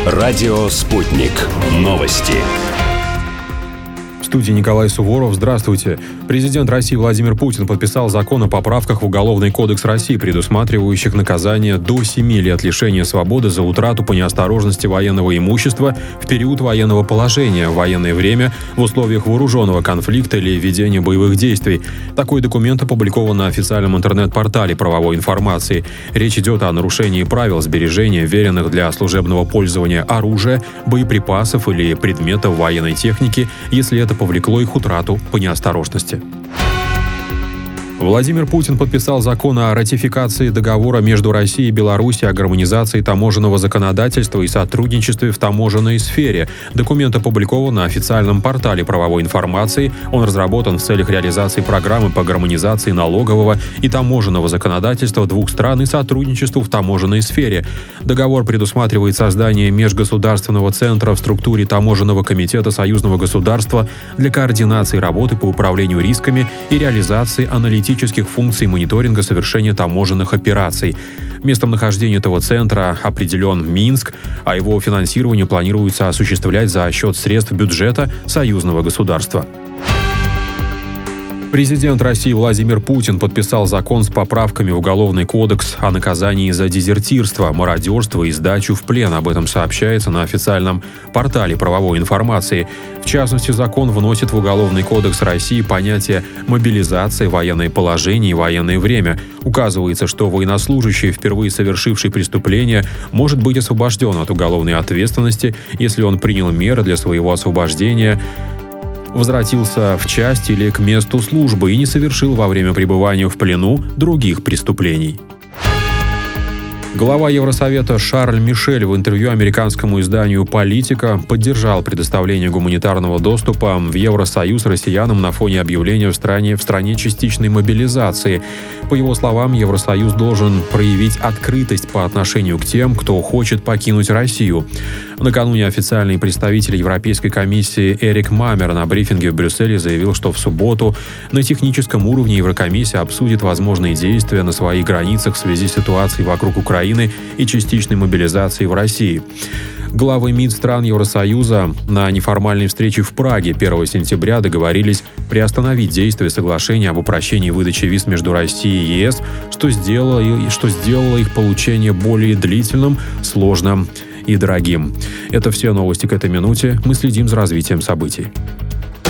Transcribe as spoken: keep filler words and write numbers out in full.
Радио «Спутник». Новости. В студии Николай Суворов. Здравствуйте. Президент России Владимир Путин подписал закон о поправках в Уголовный кодекс России, предусматривающих наказание до семи лет лишения свободы за утрату по неосторожности военного имущества в период военного положения, в военное время, в условиях вооруженного конфликта или ведения боевых действий. Такой документ опубликован на официальном интернет-портале правовой информации. Речь идет о нарушении правил сбережения вверенных для служебного пользования оружия, боеприпасов или предметов военной техники, если это повлекло их утрату по неосторожности. Владимир Путин подписал закон о ратификации договора между Россией и Беларусью о гармонизации таможенного законодательства и сотрудничестве в таможенной сфере. Документ опубликован на официальном портале правовой информации. Он разработан в целях реализации программы по гармонизации налогового и таможенного законодательства двух стран и сотрудничеству в таможенной сфере. Договор предусматривает создание межгосударственного центра в структуре Таможенного комитета союзного государства для координации работы по управлению рисками и реализации аналитических функций мониторинга совершения таможенных операций. Местом нахождения этого центра определен Минск, а его финансирование планируется осуществлять за счет средств бюджета союзного государства. Президент России Владимир Путин подписал закон с поправками в Уголовный кодекс о наказании за дезертирство, мародерство и сдачу в плен. Об этом сообщается на официальном портале правовой информации. В частности, закон вносит в Уголовный кодекс России понятие мобилизации, военное положение и военное время. Указывается, что военнослужащий, впервые совершивший преступление, может быть освобожден от уголовной ответственности, если он принял меры для своего освобождения, возвратился в часть или к месту службы и не совершил во время пребывания в плену других преступлений. Глава Евросовета Шарль Мишель в интервью американскому изданию «Политика» поддержал предоставление гуманитарного доступа в Евросоюз россиянам на фоне объявления в стране, в стране частичной мобилизации. По его словам, Евросоюз должен проявить открытость по отношению к тем, кто хочет покинуть Россию. Накануне официальный представитель Европейской комиссии Эрик Мамер на брифинге в Брюсселе заявил, что в субботу на техническом уровне Еврокомиссия обсудит возможные действия на своих границах в связи с ситуацией вокруг Украины и частичной мобилизации в России. Главы МИД стран Евросоюза на неформальной встрече в Праге первого сентября договорились приостановить действие соглашения об упрощении выдачи виз между Россией и ЕС, что сделало, что сделало их получение более длительным, сложным и дорогим. Это все новости к этой минуте. Мы следим за развитием событий.